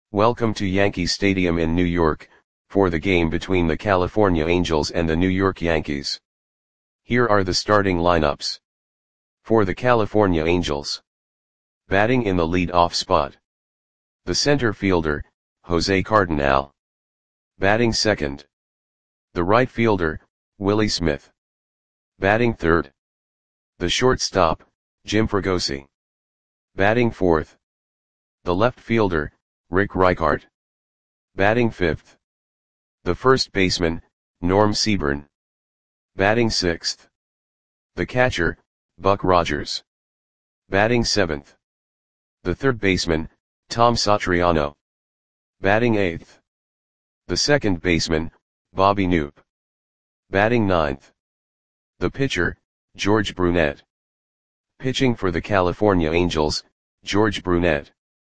Welcome to Yankee Stadium in New York, for the game between the California Angels and the New York Yankees. Here are the starting lineups. For the California Angels. Batting in the lead-off spot. The center fielder, Jose Cardenal. Batting second. The right fielder, Willie Smith. Batting third. The shortstop, Jim Fregosi. Batting fourth. The left fielder, Rick Reichart. Batting fifth. The first baseman, Norm Seaborn. Batting sixth. The catcher, Buck Rogers. Batting seventh. The third baseman, Tom Satriano. Batting eighth. The second baseman, Bobby Knoop. Batting ninth. The pitcher, George Brunette. Pitching for the California Angels, George Brunette.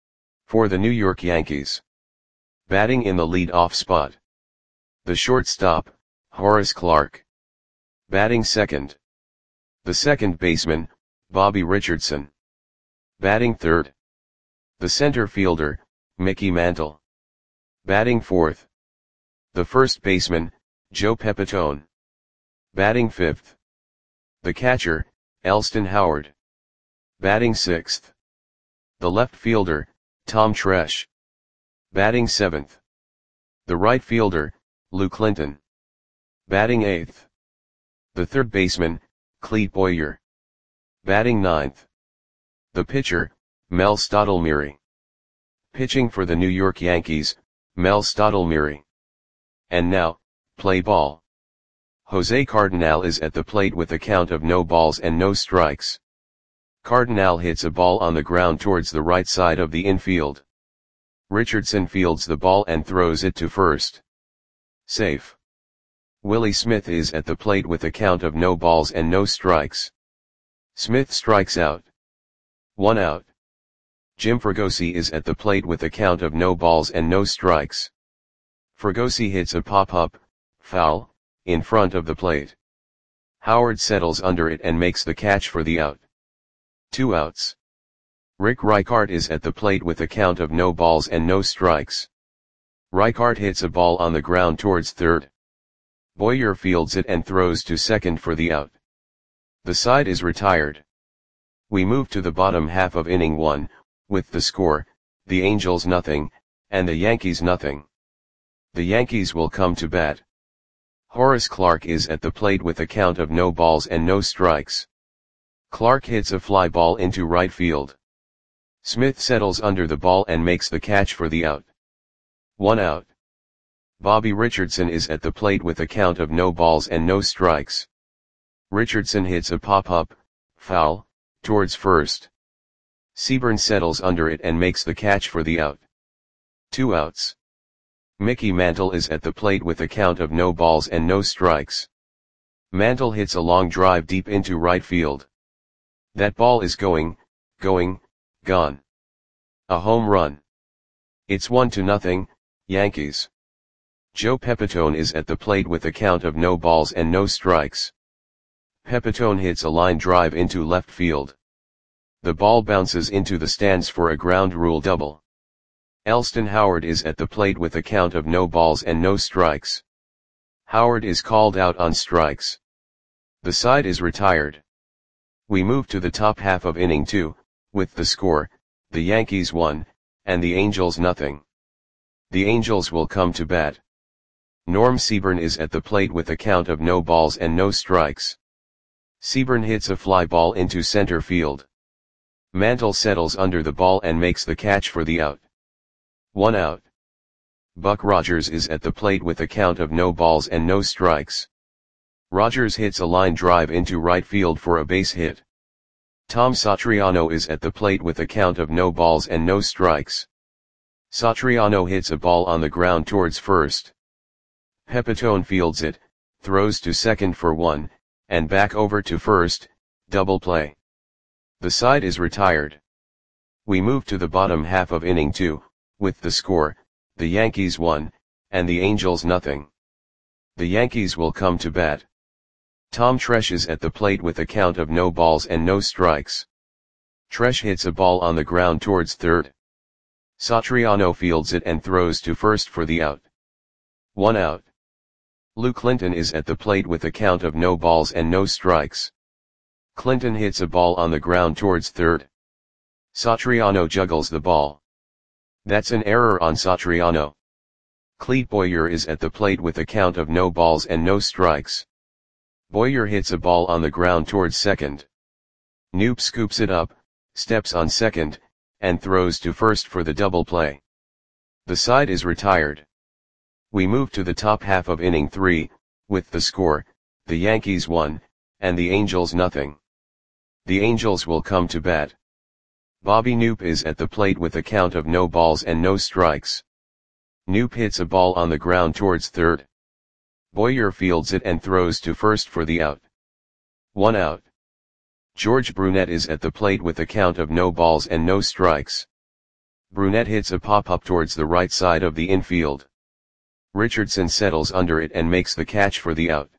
For the New York Yankees. Batting in the lead-off spot. The shortstop, Horace Clarke. Batting second. The second baseman, Bobby Richardson. Batting third. The center fielder, Mickey Mantle. Batting fourth. The first baseman, Joe Pepitone. Batting fifth. The catcher, Elston Howard. Batting sixth. The left fielder, Tom Tresh. Batting seventh. The right fielder, Lou Clinton. Batting eighth. The third baseman, Clete Boyer. Batting ninth. The pitcher, Mel Stottlemyre. Pitching for the New York Yankees, Mel Stottlemyre. And now, play ball. Jose Cardenal is at the plate with a count of no balls and no strikes. Cardenal hits a ball on the ground towards the right side of the infield. Richardson fields the ball and throws it to first. Safe. Willie Smith is at the plate with a count of no balls and no strikes. Smith strikes out. 1 out. Jim Fregosi is at the plate with a count of no balls and no strikes. Fregosi hits a pop-up, foul, in front of the plate. Howard settles under it and makes the catch for the out. 2 outs. Rick Reichart is at the plate with a count of no balls and no strikes. Reichart hits a ball on the ground towards third. Boyer fields it and throws to second for the out. The side is retired. We move to the bottom half of inning 1, with the score, the Angels 0, and the Yankees 0. The Yankees will come to bat. Horace Clarke is at the plate with a count of no balls and no strikes. Clarke hits a fly ball into right field. Smith settles under the ball and makes the catch for the out. 1 out. Bobby Richardson is at the plate with a count of no balls and no strikes. Richardson hits a pop-up, foul, towards first. Seaborn settles under it and makes the catch for the out. 2 outs. Mickey Mantle is at the plate with a count of no balls and no strikes. Mantle hits a long drive deep into right field. That ball is gone. A home run. It's 1-0, Yankees. Joe Pepitone is at the plate with a count of no balls and no strikes. Pepitone hits a line drive into left field. The ball bounces into the stands for a ground rule double. Elston Howard is at the plate with a count of no balls and no strikes. Howard is called out on strikes. The side is retired. We move to the top half of inning 2, with the score, the Yankees 1, and the Angels 0. The Angels will come to bat. Norm Seaborn is at the plate with a count of no balls and no strikes. Seaborn hits a fly ball into center field. Mantle settles under the ball and makes the catch for the out. 1 out. Buck Rogers is at the plate with a count of no balls and no strikes. Rogers hits a line drive into right field for a base hit. Tom Satriano is at the plate with a count of no balls and no strikes. Satriano hits a ball on the ground towards first. Pepitone fields it, throws to second for 1, and back over to first, double play. The side is retired. We move to the bottom half of inning 2, with the score, the Yankees 1, and the Angels 0. The Yankees will come to bat. Tom Tresh is at the plate with a count of no balls and no strikes. Tresh hits a ball on the ground towards third. Satriano fields it and throws to first for the out. 1 out. Lou Clinton is at the plate with a count of no balls and no strikes. Clinton hits a ball on the ground towards third. Satriano juggles the ball. That's an error on Satriano. Clete Boyer is at the plate with a count of no balls and no strikes. Boyer hits a ball on the ground towards second. Knoop scoops it up, steps on second, and throws to first for the double play. The side is retired. We move to the top half of inning 3, with the score, the Yankees 1, and the Angels nothing. The Angels will come to bat. Bobby Knoop is at the plate with a count of no balls and no strikes. Knoop hits a ball on the ground towards third. Boyer fields it and throws to first for the out. 1 out. George Brunette is at the plate with a count of no balls and no strikes. Brunette hits a pop-up towards the right side of the infield. Richardson settles under it and makes the catch for the out.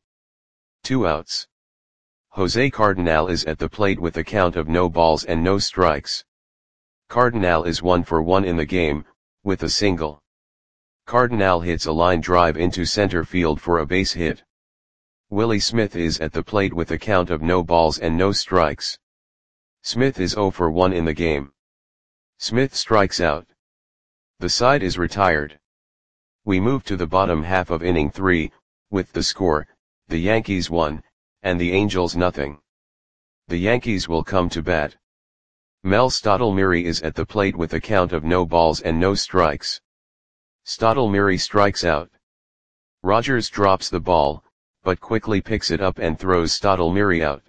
2 outs. Jose Cardinal is at the plate with a count of no balls and no strikes. Cardinal is 1 for 1 in the game, with a single. Cardinal hits a line drive into center field for a base hit. Willie Smith is at the plate with a count of no balls and no strikes. Smith is 0 for 1 in the game. Smith strikes out. The side is retired. We move to the bottom half of inning 3, with the score, the Yankees 1, and the Angels nothing. The Yankees will come to bat. Mel Stottlemyre is at the plate with a count of no balls and no strikes. Stottlemyre strikes out. Rogers drops the ball, but quickly picks it up and throws Stottlemyre out.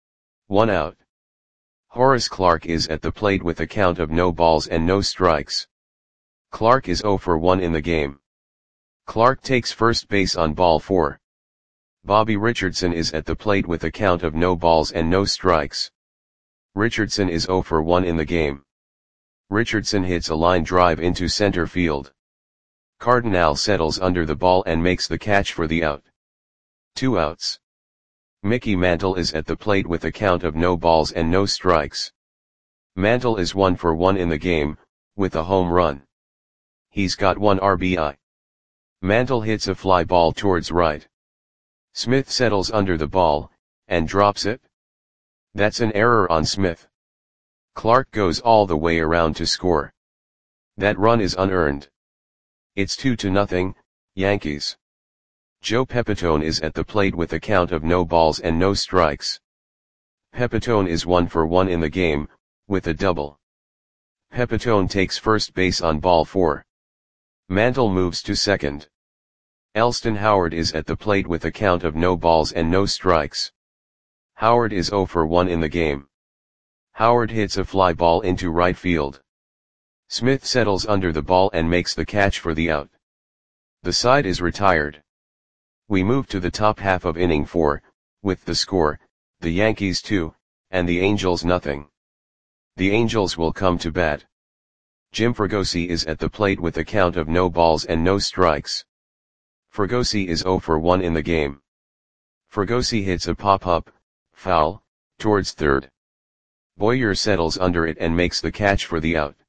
1 out. Horace Clarke is at the plate with a count of no balls and no strikes. Clarke is 0 for 1 in the game. Clarke takes first base on ball 4. Bobby Richardson is at the plate with a count of no balls and no strikes. Richardson is 0 for 1 in the game. Richardson hits a line drive into center field. Cardinal settles under the ball and makes the catch for the out. 2 outs. Mickey Mantle is at the plate with a count of no balls and no strikes. Mantle is 1 for 1 in the game, with a home run. He's got 1 RBI. Mantle hits a fly ball towards right. Smith settles under the ball, and drops it. That's an error on Smith. Clarke goes all the way around to score. That run is unearned. It's 2-0, Yankees. Joe Pepitone is at the plate with a count of no balls and no strikes. Pepitone is 1 for 1 in the game, with a double. Pepitone takes first base on ball 4. Mantle moves to second. Elston Howard is at the plate with a count of no balls and no strikes. Howard is 0 for 1 in the game. Howard hits a fly ball into right field. Smith settles under the ball and makes the catch for the out. The side is retired. We move to the top half of inning 4, with the score, the Yankees 2, and the Angels nothing. The Angels will come to bat. Jim Fregosi is at the plate with a count of no balls and no strikes. Fregosi is 0 for 1 in the game. Fregosi hits a pop-up, foul, towards third. Boyer settles under it and makes the catch for the out.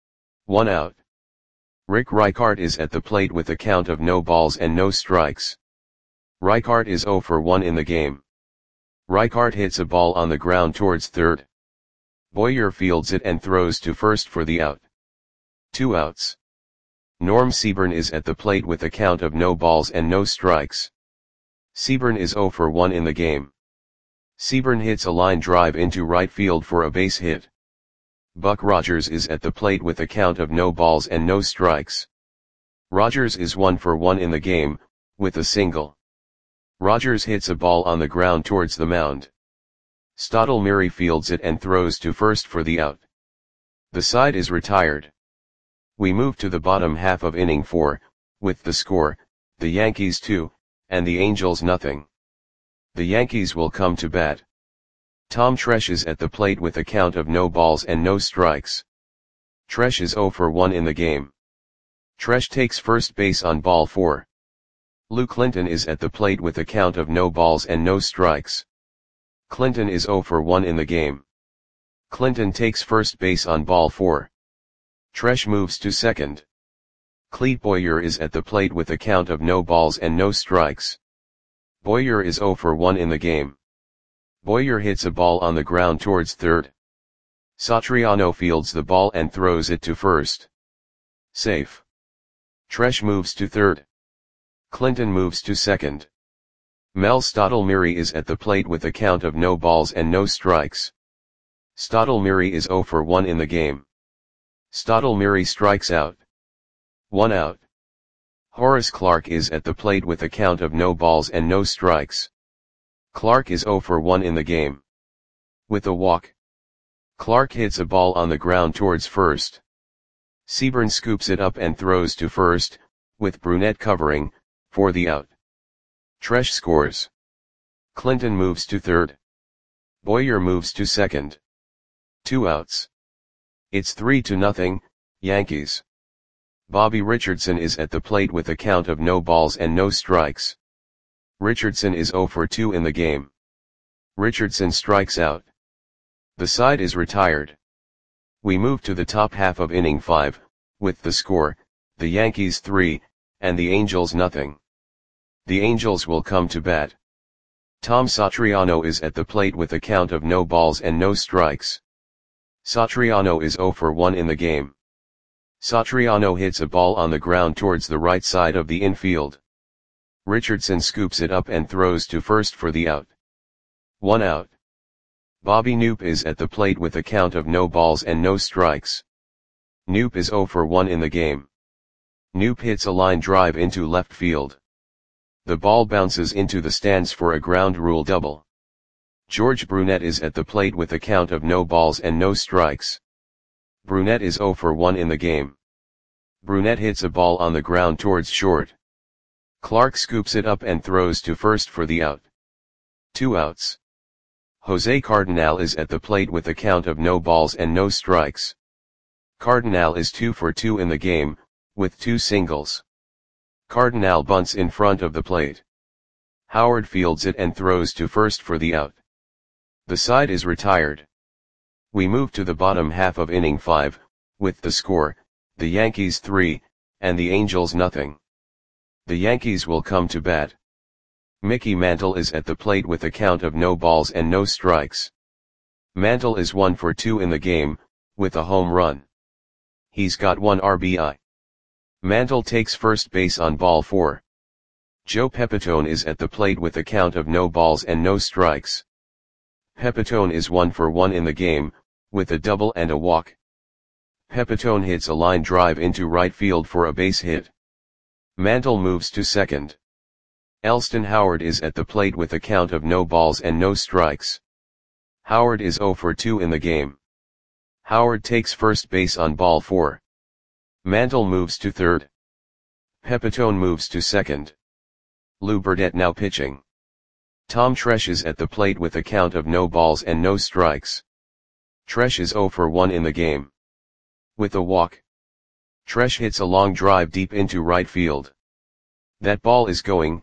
1 out. Rick Reichart is at the plate with a count of no balls and no strikes. Reichart is 0 for 1 in the game. Reichart hits a ball on the ground towards third. Boyer fields it and throws to first for the out. 2 outs. Norm Seaburn is at the plate with a count of no balls and no strikes. Seaburn is 0 for 1 in the game. Seaburn hits a line drive into right field for a base hit. Buck Rogers is at the plate with a count of no balls and no strikes. Rogers is 1 for 1 in the game, with a single. Rogers hits a ball on the ground towards the mound. Stottlemyre fields it and throws to first for the out. The side is retired. We move to the bottom half of inning 4, with the score, the Yankees 2, and the Angels nothing. The Yankees will come to bat. Tom Tresh is at the plate with a count of no balls and no strikes. Tresh is 0 for 1 in the game. Tresh takes first base on ball 4. Lou Clinton is at the plate with a count of no balls and no strikes. Clinton is 0 for 1 in the game. Clinton takes first base on ball 4. Tresh moves to second. Clete Boyer is at the plate with a count of no balls and no strikes. Boyer is 0 for 1 in the game. Boyer hits a ball on the ground towards third. Satriano fields the ball and throws it to first. Safe. Tresh moves to third. Clinton moves to second. Mel Stottlemyre is at the plate with a count of no balls and no strikes. Stottlemyre is 0 for 1 in the game. Stottlemyre strikes out. 1 out. Horace Clarke is at the plate with a count of no balls and no strikes. Clarke is 0 for 1 in the game. With a walk. Clarke hits a ball on the ground towards first. Seaburn scoops it up and throws to first, with Brunette covering, for the out. Tresh scores. Clinton moves to third. Boyer moves to second. 2 outs. It's 3-0, Yankees. Bobby Richardson is at the plate with a count of no balls and no strikes. Richardson is 0 for 2 in the game. Richardson strikes out. The side is retired. We move to the top half of inning 5, with the score, the Yankees 3, and the Angels nothing. The Angels will come to bat. Tom Satriano is at the plate with a count of no balls and no strikes. Satriano is 0 for 1 in the game. Satriano hits a ball on the ground towards the right side of the infield. Richardson scoops it up and throws to first for the out. 1 out. Bobby Knoop is at the plate with a count of no balls and no strikes. Knoop is 0 for 1 in the game. Knoop hits a line drive into left field. The ball bounces into the stands for a ground rule double. George Brunette is at the plate with a count of no balls and no strikes. Brunette is 0 for 1 in the game. Brunette hits a ball on the ground towards short. Clarke scoops it up and throws to first for the out. 2 outs. Jose Cardinal is at the plate with a count of no balls and no strikes. Cardinal is 2 for 2 in the game, with 2 singles. Cardinal bunts in front of the plate. Howard fields it and throws to first for the out. The side is retired. We move to the bottom half of inning 5, with the score, the Yankees 3, and the Angels nothing. The Yankees will come to bat. Mickey Mantle is at the plate with a count of no balls and no strikes. Mantle is 1 for 2 in the game, with a home run. He's got 1 RBI. Mantle takes first base on ball 4. Joe Pepitone is at the plate with a count of no balls and no strikes. Pepitone is 1 for 1 in the game, with a double and a walk. Pepitone hits a line drive into right field for a base hit. Mantle moves to second. Elston Howard is at the plate with a count of no balls and no strikes. Howard is 0 for 2 in the game. Howard takes first base on ball 4. Mantle moves to third. Pepitone moves to second. Lou Burdette now pitching. Tom Tresh is at the plate with a count of no balls and no strikes. Tresh is 0 for 1 in the game. With a walk. Tresh hits a long drive deep into right field. That ball is gone.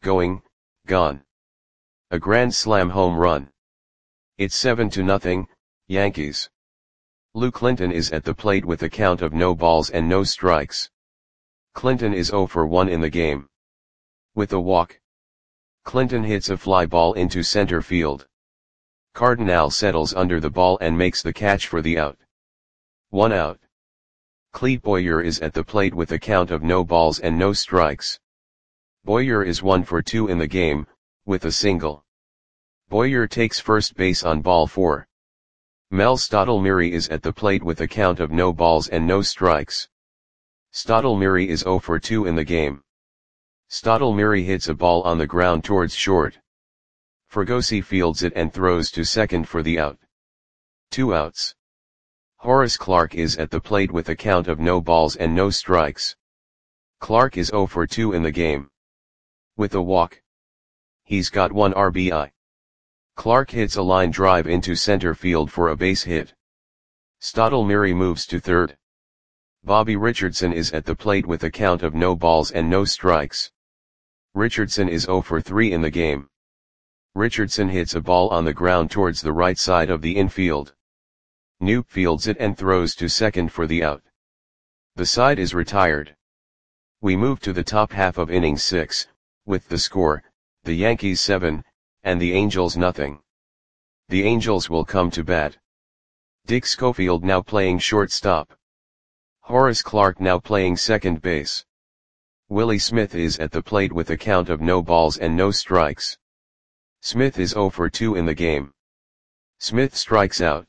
A grand slam home run. It's 7-0, Yankees. Lou Clinton is at the plate with a count of no balls and no strikes. Clinton is 0 for 1 in the game. With a walk. Clinton hits a fly ball into center field. Cardinal settles under the ball and makes the catch for the out. 1 out. Clete Boyer is at the plate with a count of no balls and no strikes. Boyer is 1 for 2 in the game, with a single. Boyer takes first base on ball 4. Mel Stottlemyre is at the plate with a count of no balls and no strikes. Stottlemyre is 0 for 2 in the game. Stottlemyre hits a ball on the ground towards short. Fregosi fields it and throws to second for the out. 2 outs. Horace Clarke is at the plate with a count of no balls and no strikes. Clarke is 0 for 2 in the game. With a walk. He's got 1 RBI. Clarke hits a line drive into center field for a base hit. Stottlemyre moves to third. Bobby Richardson is at the plate with a count of no balls and no strikes. Richardson is 0 for 3 in the game. Richardson hits a ball on the ground towards the right side of the infield. Knoop fields it and throws to second for the out. The side is retired. We move to the top half of inning 6, with the score, the Yankees 7, and the Angels nothing. The Angels will come to bat. Dick Schofield now playing shortstop. Horace Clarke now playing second base. Willie Smith is at the plate with a count of no balls and no strikes. Smith is 0 for 2 in the game. Smith strikes out.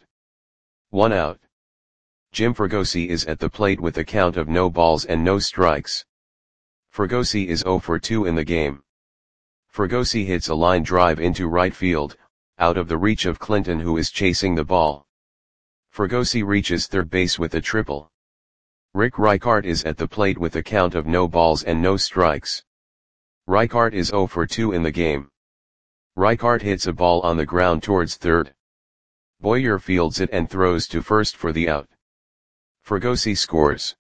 1 out. Jim Fregosi is at the plate with a count of no balls and no strikes. Fregosi is 0 for 2 in the game. Fregosi hits a line drive into right field, out of the reach of Clinton, who is chasing the ball. Fregosi reaches third base with a triple. Rick Reichart is at the plate with a count of no balls and no strikes. Reichart is 0 for 2 in the game. Reichart hits a ball on the ground towards third. Boyer fields it and throws to first for the out. Fregosi scores.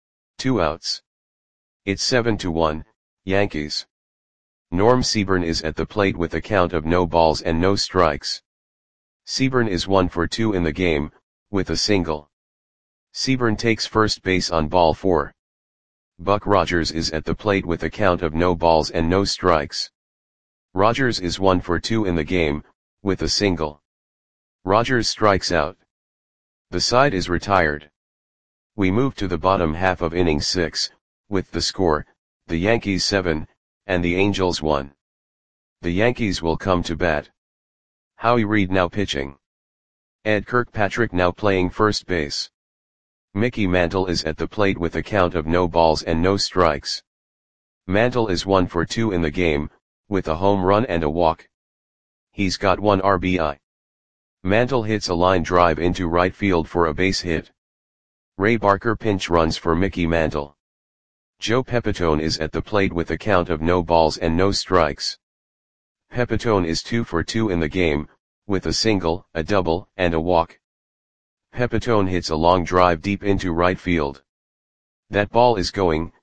2 outs. It's 7-1, Yankees. Norm Seaburn is at the plate with a count of no balls and no strikes. Seaburn is 1 for 2 in the game, with a single. Seaburn takes first base on ball 4. Buck Rogers is at the plate with a count of no balls and no strikes. Rogers is 1 for 2 in the game, with a single. Rogers strikes out. The side is retired. We move to the bottom half of inning 6, with the score, the Yankees 7, and the Angels 1. The Yankees will come to bat. Howie Reed now pitching. Ed Kirkpatrick now playing first base. Mickey Mantle is at the plate with a count of no balls and no strikes. Mantle is 1 for 2 in the game, with a home run and a walk. He's got 1 RBI. Mantle hits a line drive into right field for a base hit. Ray Barker pinch runs for Mickey Mantle. Joe Pepitone is at the plate with a count of no balls and no strikes. Pepitone is 2 for 2 in the game, with a single, a double, and a walk. Pepitone hits a long drive deep into right field. That ball is gone.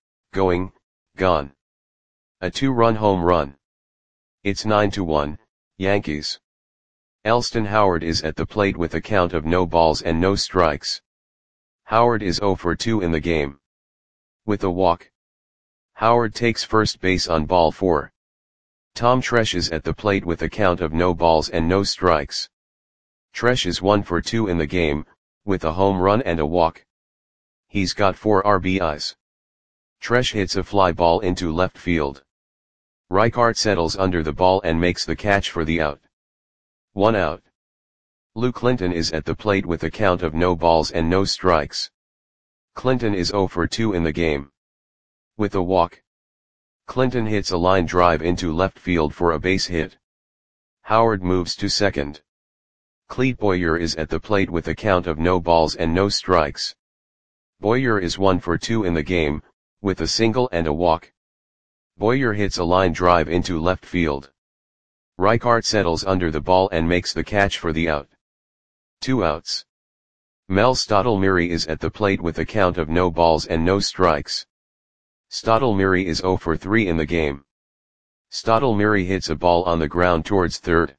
A 2-run home run. It's 9-1, Yankees. Elston Howard is at the plate with a count of no balls and no strikes. Howard is 0 for 2 in the game. With a walk. Howard takes first base on ball 4. Tom Tresh is at the plate with a count of no balls and no strikes. Tresh is 1 for 2 in the game, with a home run and a walk. He's got 4 RBIs. Tresh hits a fly ball into left field. Reichart settles under the ball and makes the catch for the out. 1 out. Lou Clinton is at the plate with a count of no balls and no strikes. Clinton is 0 for 2 in the game. With a walk. Clinton hits a line drive into left field for a base hit. Howard moves to second. Clete Boyer is at the plate with a count of no balls and no strikes. Boyer is 1 for 2 in the game, with a single and a walk. Boyer hits a line drive into left field. Reichart settles under the ball and makes the catch for the out. 2 outs. Mel Stottlemyre is at the plate with a count of no balls and no strikes. Stottlemyre is 0 for 3 in the game. Stottlemyre hits a ball on the ground towards third.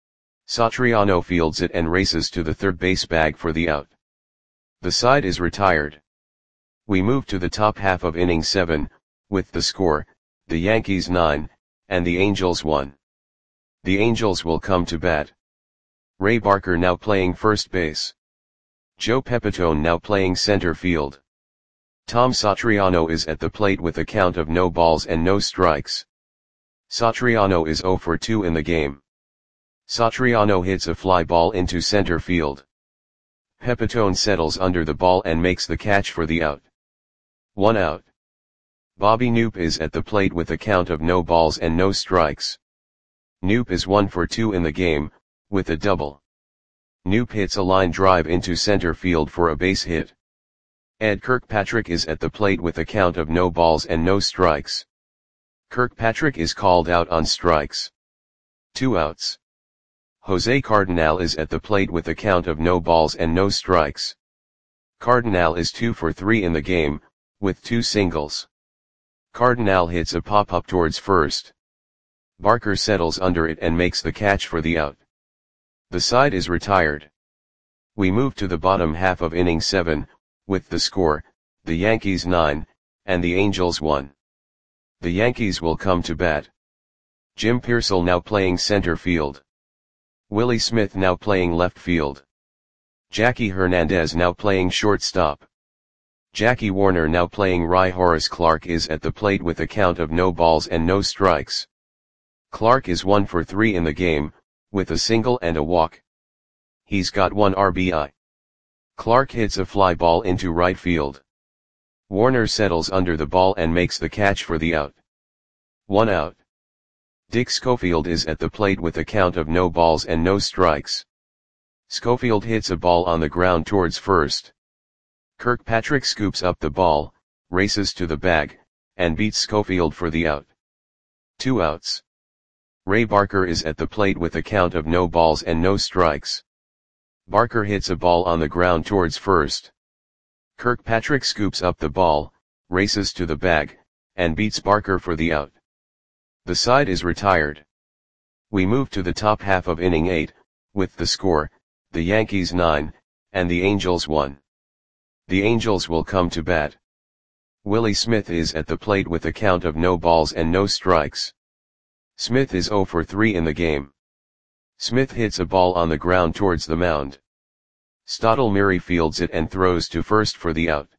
Satriano fields it and races to the third base bag for the out. The side is retired. We move to the top half of inning 7, with the score, the Yankees 9, and the Angels 1. The Angels will come to bat. Ray Barker now playing first base. Joe Pepitone now playing center field. Tom Satriano is at the plate with a count of no balls and no strikes. Satriano is 0 for 2 in the game. Satriano hits a fly ball into center field. Pepitone settles under the ball and makes the catch for the out. 1 out. Bobby Knoop is at the plate with a count of no balls and no strikes. Knoop is 1 for 2 in the game, with a double. Knoop hits a line drive into center field for a base hit. Ed Kirkpatrick is at the plate with a count of no balls and no strikes. Kirkpatrick is called out on strikes. 2 outs. Jose Cardinal is at the plate with a count of no balls and no strikes. Cardinal is 2 for 3 in the game, with 2 singles. Cardinal hits a pop-up towards first. Barker settles under it and makes the catch for the out. The side is retired. We move to the bottom half of inning 7, with the score, the Yankees 9, and the Angels 1. The Yankees will come to bat. Jim Pearsall now playing center field. Willie Smith now playing left field. Jackie Hernandez now playing shortstop. Jackie Warner now playing right. Horace Clarke is at the plate with a count of no balls and no strikes. Clarke is 1 for 3 in the game, with a single and a walk. He's got 1 RBI. Clarke hits a fly ball into right field. Warner settles under the ball and makes the catch for the out. 1 out. Dick Schofield is at the plate with a count of no balls and no strikes. Schofield hits a ball on the ground towards first. Kirkpatrick scoops up the ball, races to the bag, and beats Schofield for the out. 2 outs. Ray Barker is at the plate with a count of no balls and no strikes. Barker hits a ball on the ground towards first. Kirkpatrick scoops up the ball, races to the bag, and beats Barker for the out. The side is retired. We move to the top half of inning 8, with the score, the Yankees 9, and the Angels 1. The Angels will come to bat. Willie Smith is at the plate with a count of no balls and no strikes. Smith is 0 for 3 in the game. Smith hits a ball on the ground towards the mound. Stottlemyre fields it and throws to first for the out.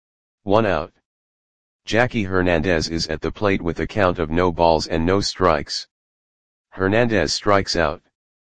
1 out. Jackie Hernandez is at the plate with a count of no balls and no strikes. Hernandez strikes out.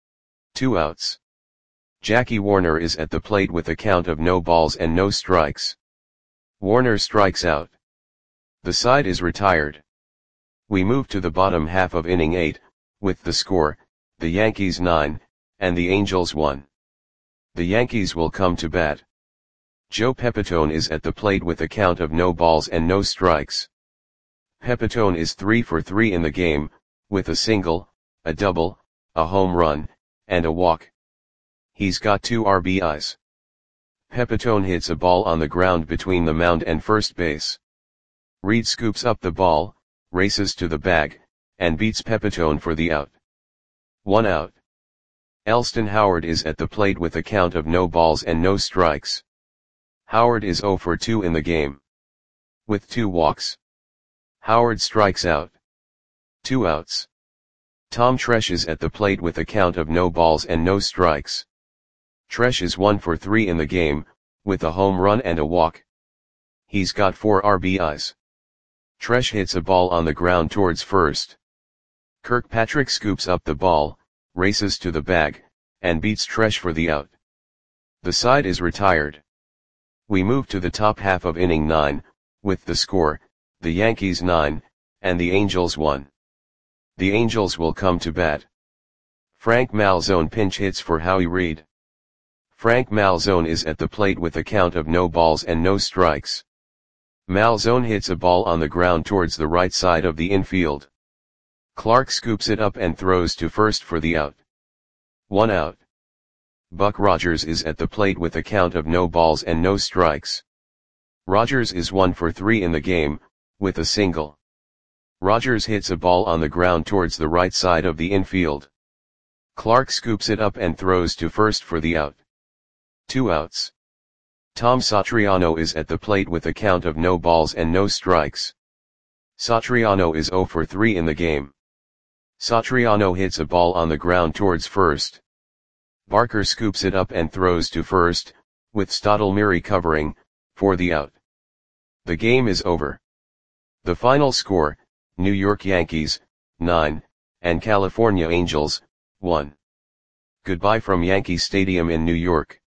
2 outs. Jackie Warner is at the plate with a count of no balls and no strikes. Warner strikes out. The side is retired. We move to the bottom half of inning 8, with the score, the Yankees 9, and the Angels 1. The Yankees will come to bat. Joe Pepitone is at the plate with a count of no balls and no strikes. Pepitone is 3 for 3 in the game, with a single, a double, a home run, and a walk. He's got 2 RBIs. Pepitone hits a ball on the ground between the mound and first base. Reed scoops up the ball, races to the bag, and beats Pepitone for the out. 1 out. Elston Howard is at the plate with a count of no balls and no strikes. Howard is 0 for 2 in the game. With 2 walks. Howard strikes out. 2 outs. Tom Tresh is at the plate with a count of no balls and no strikes. Tresh is 1 for 3 in the game, with a home run and a walk. He's got 4 RBIs. Tresh hits a ball on the ground towards first. Kirkpatrick scoops up the ball, races to the bag, and beats Tresh for the out. The side is retired. We move to the top half of inning 9, with the score, the Yankees 9, and the Angels 1. The Angels will come to bat. Frank Malzone pinch hits for Howie Reed. Frank Malzone is at the plate with a count of no balls and no strikes. Malzone hits a ball on the ground towards the right side of the infield. Clarke scoops it up and throws to first for the out. 1 out. Buck Rogers is at the plate with a count of no balls and no strikes. Rogers is 1 for 3 in the game, with a single. Rogers hits a ball on the ground towards the right side of the infield. Clarke scoops it up and throws to first for the out. 2 outs. Tom Satriano is at the plate with a count of no balls and no strikes. Satriano is 0 for 3 in the game. Satriano hits a ball on the ground towards first. Barker scoops it up and throws to first, with Stottlemyre covering, for the out. The game is over. The final score, New York Yankees, 9, and California Angels, 1. Goodbye from Yankee Stadium in New York.